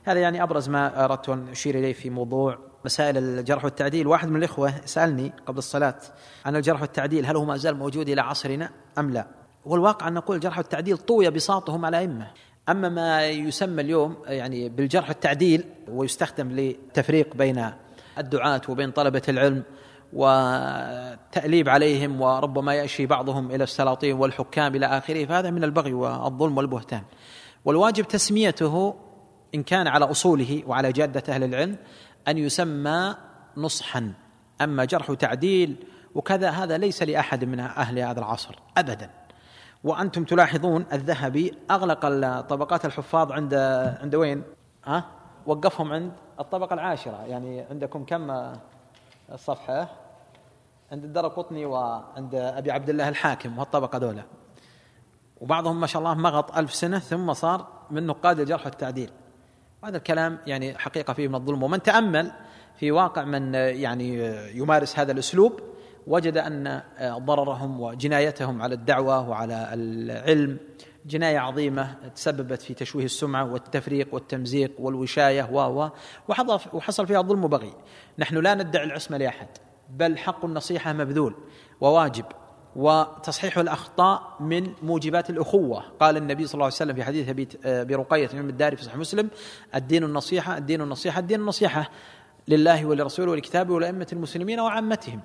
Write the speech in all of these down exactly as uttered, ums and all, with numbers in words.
هذا يعني أبرز ما أردت أن أشير إليه في موضوع مسائل الجرح والتعديل. واحد من الإخوة سألني قبل الصلاة عن الجرح والتعديل، هل هو ما زال موجود إلى عصرنا أم لا؟ والواقع أن نقول الجرح والتعديل طوي بساطهم على أئمة. أما ما يسمى اليوم يعني بالجرح والتعديل ويستخدم للتفريق بين الدعاة وبين طلبة العلم وتأليب عليهم وربما يأشي بعضهم إلى السلاطين والحكام إلى آخره، فهذا من البغي والظلم والبهتان، والواجب تسميته إن كان على أصوله وعلى جادة أهل العلم أن يسمى نصحا. أما جرح وتعديل وكذا هذا ليس لأحد من أهل هذا العصر أبدا. وأنتم تلاحظون الذهبي أغلق طبقات الحفاظ عند عند وين؟ ها؟ وقفهم عند الطبقة العاشرة. يعني عندكم كم الصفحة؟ عند الدرقطني وعند أبي عبد الله الحاكم والطبقة دولة، وبعضهم ما شاء الله مغط ألف سنة ثم صار من نقاد الجرح والتعديل. وهذا الكلام يعني حقيقة فيه من الظلم. ومن تأمل في واقع من يعني يمارس هذا الأسلوب وجد أن ضررهم وجنايتهم على الدعوة وعلى العلم جناية عظيمة تسببت في تشويه السمعة والتفريق والتمزيق والوشاية و وحصل فيها ظلم وبغي. نحن لا ندعي العصمة لأحد، بل حق النصيحة مبذول وواجب، وتصحيح الأخطاء من موجبات الأخوة. قال النبي صلى الله عليه وسلم في حديث أبي رقية من الداري في صحيح مسلم: الدين النصيحة الدين النصيحة الدين النصيحة لله ولرسوله ولكتابه ولأئمة المسلمين وعامتهم.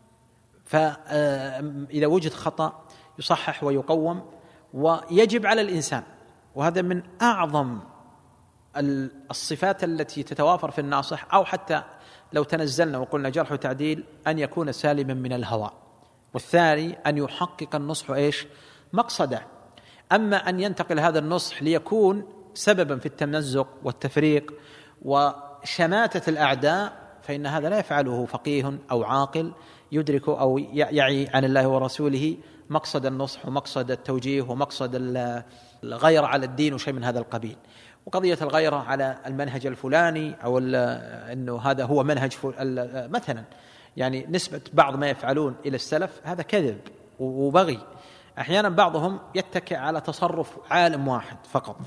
فإذا وجد خطأ يصحح ويقوم، ويجب على الإنسان، وهذا من أعظم الصفات التي تتوافر في الناصح، أو حتى لو تنزلنا وقلنا جرح وتعديل، أن يكون سالما من الهوى. والثاني أن يحقق النصح إيش مقصده. أما أن ينتقل هذا النصح ليكون سببا في التمزق والتفريق وشماتة الأعداء، فإن هذا لا يفعله فقيه أو عاقل يدرك أو يعي عن الله ورسوله مقصد النصح ومقصد التوجيه ومقصد الغيرة على الدين وشيء من هذا القبيل. وقضية الغيرة على المنهج الفلاني أو أنه هذا هو منهج مثلا، يعني نسبة بعض ما يفعلون إلى السلف هذا كذب وبغي. أحيانا بعضهم يتكئ على تصرف عالم واحد فقط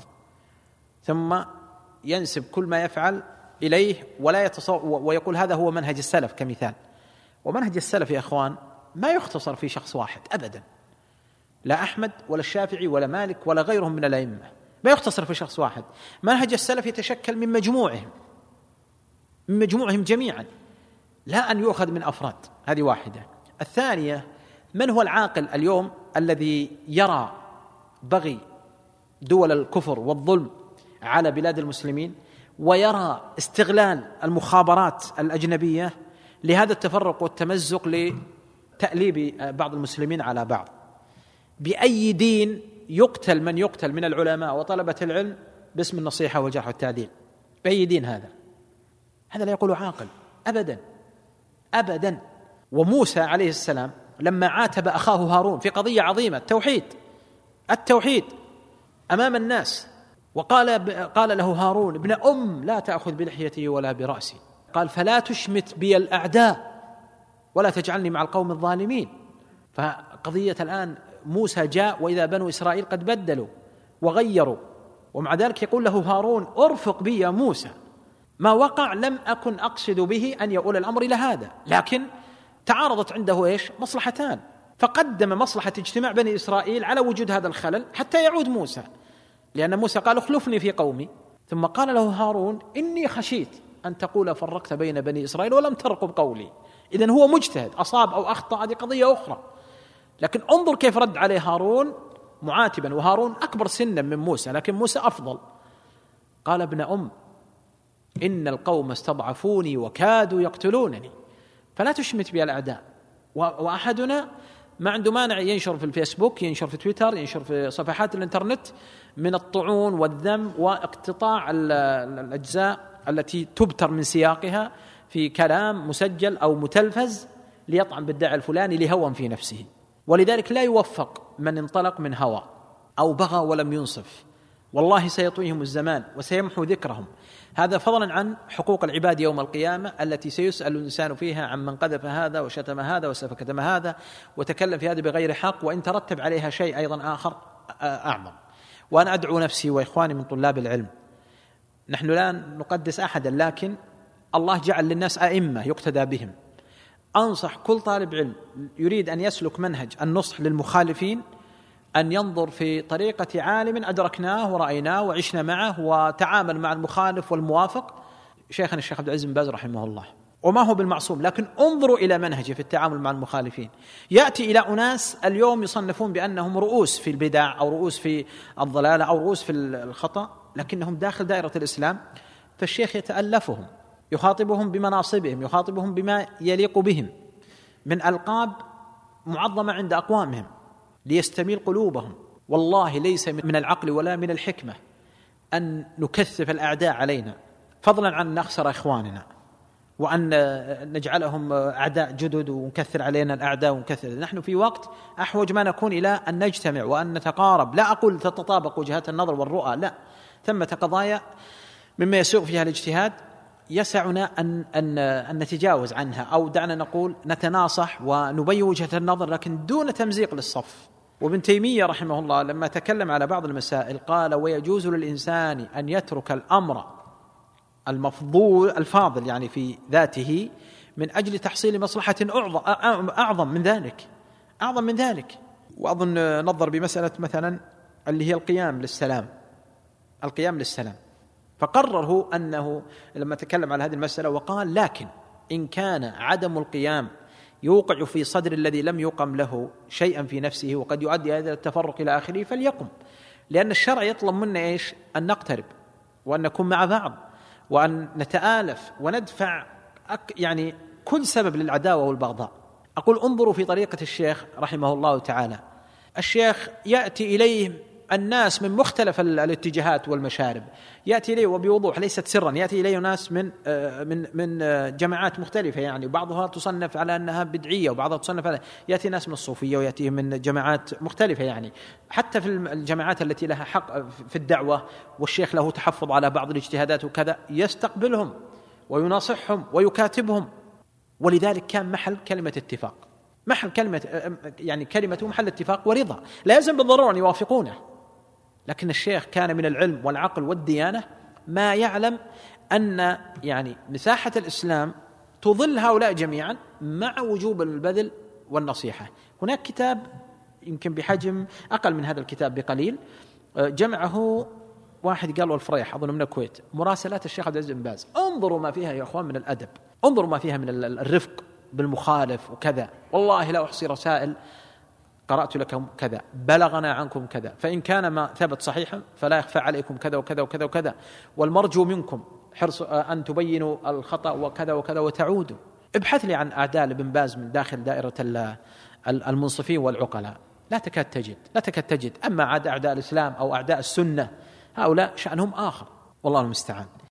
ثم ينسب كل ما يفعل إليه ولا يتصور ويقول هذا هو منهج السلف كمثال. ومنهج السلف يا أخوان ما يختصر في شخص واحد أبدا، لا أحمد ولا الشافعي ولا مالك ولا غيرهم من الأئمة، ما يختصر في شخص واحد. منهج السلف يتشكل من مجموعهم من مجموعهم جميعا، لا أن يؤخذ من أفراد. هذه واحدة. الثانية: من هو العاقل اليوم الذي يرى بغي دول الكفر والظلم على بلاد المسلمين ويرى استغلال المخابرات الأجنبية لهذا التفرق والتمزق لتأليب بعض المسلمين على بعض؟ بأي دين يقتل من يقتل من العلماء وطلبة العلم باسم النصيحة والجرح والتعديل؟ بأي دين هذا؟ هذا لا يقول عاقل أبدا أبدا. وموسى عليه السلام لما عاتب أخاه هارون في قضية عظيمة، التوحيد التوحيد أمام الناس، وقال قال له هارون: ابن أم لا تأخذ بلحيتي ولا برأسي، قال: فلا تشمت بي الأعداء ولا تجعلني مع القوم الظالمين. فقضية الآن موسى جاء وإذا بنو إسرائيل قد بدلوا وغيروا، ومع ذلك يقول له هارون: ارفق بي يا موسى، ما وقع لم أكن أقصد به أن يؤول الأمر إلى هذا، لكن تعارضت عنده إيش مصلحتان، فقدم مصلحة اجتماع بني إسرائيل على وجود هذا الخلل حتى يعود موسى، لأن موسى قال: اخلفني في قومي. ثم قال له هارون: إني خشيت أن تقول فرقت بين بني إسرائيل ولم ترقب قولي. إذن هو مجتهد، أصاب أو أخطأ هذه قضية أخرى، لكن انظر كيف رد عليه هارون معاتبا، وهارون أكبر سنا من موسى لكن موسى أفضل. قال: ابن أم إن القوم استضعفوني وكادوا يقتلونني فلا تشمت بي الأعداء. وأحدنا ما عنده مانع ينشر في الفيسبوك، ينشر في تويتر، ينشر في صفحات الانترنت من الطعون والذم واقتطاع الأجزاء التي تبتر من سياقها في كلام مسجل أو متلفز ليطعن بالداعي الفلاني لهوى في نفسه. ولذلك لا يوفق من انطلق من هوى أو بغى ولم ينصف، والله سيطويهم الزمان وسيمحو ذكرهم. هذا فضلا عن حقوق العباد يوم القيامة التي سيسأل الإنسان فيها عن من قذف هذا وشتم هذا وسفك دم هذا وتكلم في هذا بغير حق، وإن ترتب عليها شيء أيضا آخر أعظم. وأنا أدعو نفسي وإخواني من طلاب العلم، نحن لا نقدس أحدا، لكن الله جعل للناس أئمة يقتدى بهم. أنصح كل طالب علم يريد أن يسلك منهج النصح للمخالفين أن ينظر في طريقة عالم أدركناه ورأيناه وعشنا معه وتعامل مع المخالف والموافق، شيخنا الشيخ عبد العزيز بن باز رحمه الله. وما هو بالمعصوم، لكن انظروا إلى منهجه في التعامل مع المخالفين. يأتي إلى أناس اليوم يصنفون بأنهم رؤوس في البدع أو رؤوس في الضلالة أو رؤوس في الخطأ، لكنهم داخل دائرة الإسلام، فالشيخ يتألفهم، يخاطبهم بمناصبهم، يخاطبهم بما يليق بهم من ألقاب معظمة عند أقوامهم ليستميل قلوبهم. والله ليس من العقل ولا من الحكمة أن نكثف الأعداء علينا، فضلا عن نخسر إخواننا وأن نجعلهم أعداء جدد ونكثر علينا الأعداء ونكثر. نحن في وقت أحوج ما نكون إلى أن نجتمع وأن نتقارب. لا أقول تتطابق وجهات النظر والرؤى، لا، ثمة قضايا مما يسوغ فيها الاجتهاد يسعنا أن, أن, أن نتجاوز عنها، أو دعنا نقول نتناصح ونبين وجهة النظر لكن دون تمزيق للصف. وابن تيمية رحمه الله لما تكلم على بعض المسائل قال: ويجوز للإنسان أن يترك الأمر المفضول الفاضل يعني في ذاته من أجل تحصيل مصلحة أعظم من ذلك أعظم من ذلك وأظن نظر بمسألة مثلا اللي هي القيام للسلام القيام للسلام فقرره أنه لما تكلم على هذه المسألة وقال: لكن إن كان عدم القيام يوقع في صدر الذي لم يقم له شيئا في نفسه وقد يؤدي إلى التفرق إلى آخره فليقم، لأن الشرع يطلب منا إيش؟ أن نقترب وأن نكون مع بعض وأن نتآلف وندفع يعني كل سبب للعداوة والبغضاء. أقول انظروا في طريقة الشيخ رحمه الله تعالى. الشيخ يأتي إليه الناس من مختلف الاتجاهات والمشارب، يأتي إليه وبوضوح ليست سرا، يأتي إليه ناس من من من جماعات مختلفة، يعني بعضها تصنف على أنها بدعية وبعضها تصنف على، يأتي ناس من الصوفية ويأتي من جماعات مختلفة، يعني حتى في الجماعات التي لها حق في الدعوة والشيخ له تحفظ على بعض الاجتهادات وكذا يستقبلهم ويناصحهم ويكاتبهم. ولذلك كان محل كلمة اتفاق، محل كلمة يعني كلمته محل اتفاق ورضا، لا يلزم بالضرورة أن يوافقونه، لكن الشيخ كان من العلم والعقل والديانة ما يعلم أن يعني مساحة الإسلام تظل هؤلاء جميعا مع وجوب البذل والنصيحة. هناك كتاب يمكن بحجم أقل من هذا الكتاب بقليل جمعه واحد قال والفريح أظن من الكويت، مراسلات الشيخ عبد العزيز بن باز. انظروا ما فيها يا أخوان من الأدب، انظروا ما فيها من الرفق بالمخالف وكذا. والله لا أحصي رسائل قرأت لكم كذا، بلغنا عنكم كذا، فإن كان ما ثبت صحيحا فلا يخفى عليكم كذا وكذا وكذا وكذا، والمرجو منكم حرص أن تبينوا الخطأ وكذا وكذا وتعودوا. ابحث لي عن أعداء ابن باز من داخل دائرة المنصفين والعقلاء، لا تكاد تجد لا تكاد تجد أما عاد أعداء الإسلام أو أعداء السنة هؤلاء شأنهم آخر، والله المستعان.